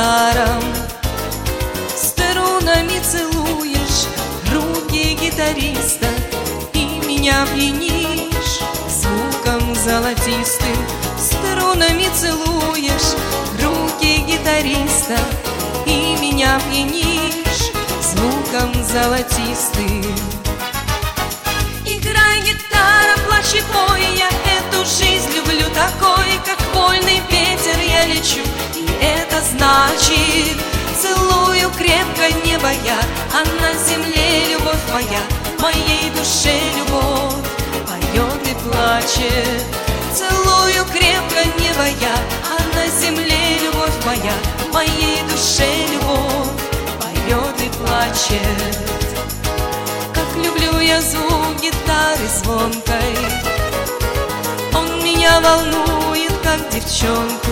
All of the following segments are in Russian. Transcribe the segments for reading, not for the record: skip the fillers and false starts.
гитарам. Струнами целуешь руки гитариста и меня пьянишь звуком золотистым. Струнами целуешь руки гитариста и меня пьянишь звуком золотистым. Играй, гитара, плачь и пой, я эту жизнь люблю такой, как вольный ветер я лечу. И это значит, целую крепко небо я, а на земле любовь моя, моей душе любовь поет и плачет. Целую крепко небо я, а на земле любовь моя, моей душе любовь поет и плачет. Как люблю я звук гитары звонкой, он меня волнует, как девчонку.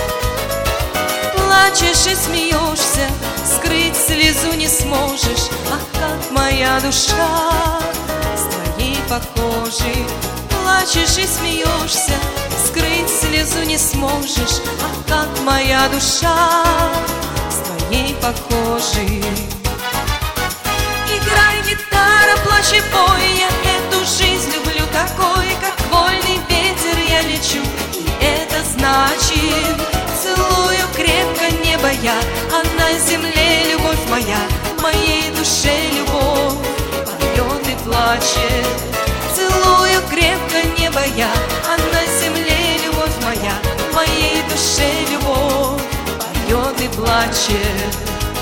Плачешь и смеешься, скрыть слезу не сможешь. Ах, как моя душа с твоей похожей. Плачешь и смеешься, скрыть слезу не сможешь. Ах, как моя душа с твоей похожей. Играй, гитара, плачь и пой, я эту жизнь люблю такой, как вольный ветер я лечу. И это значит, целую крепко небо я, а на земле любовь моя, моей душе любовь поет и плачет. Целую крепко небо я, а на земле любовь моя, моей душе любовь поет и плачет.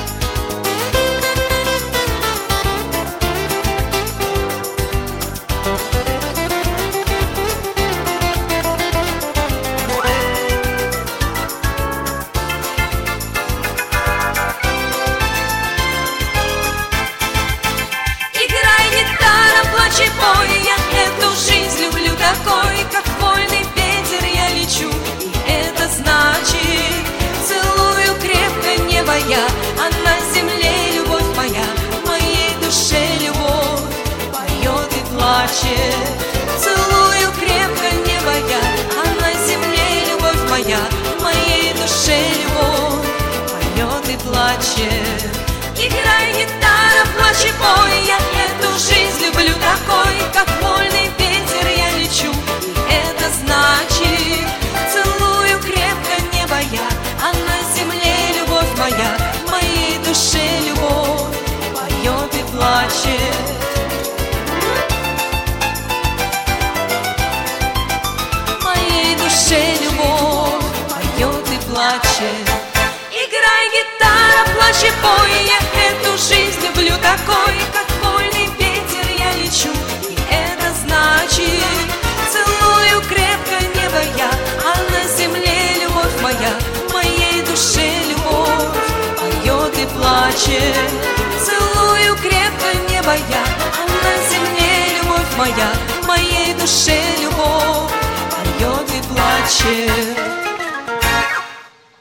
Я эту жизнь люблю такой, как вольный ветер я лечу. И это значит, целую крепко небо я, а на земле любовь моя, моей душе любовь поет и плачет. Целую крепко небо я, а на земле любовь моя, моей душе любовь поет и плачет. Играй, гитара, плачь и пой, я эту жизнь люблю такой, как вольный ветер я лечу. И это значит, целую крепко небо я, а на земле любовь моя, моей душе любовь поет и плачет. Моей душе любовь поет и плачет. Играй, гитара, плачь и пой, я эту жизнь люблю такой, как вольный ветер я лечу. И это значит, целую крепко небо я, а на земле любовь моя, моей душе любовь поет и плачет. Целую крепко небо я, а на земле любовь моя, моей душе любовь поет и плачет.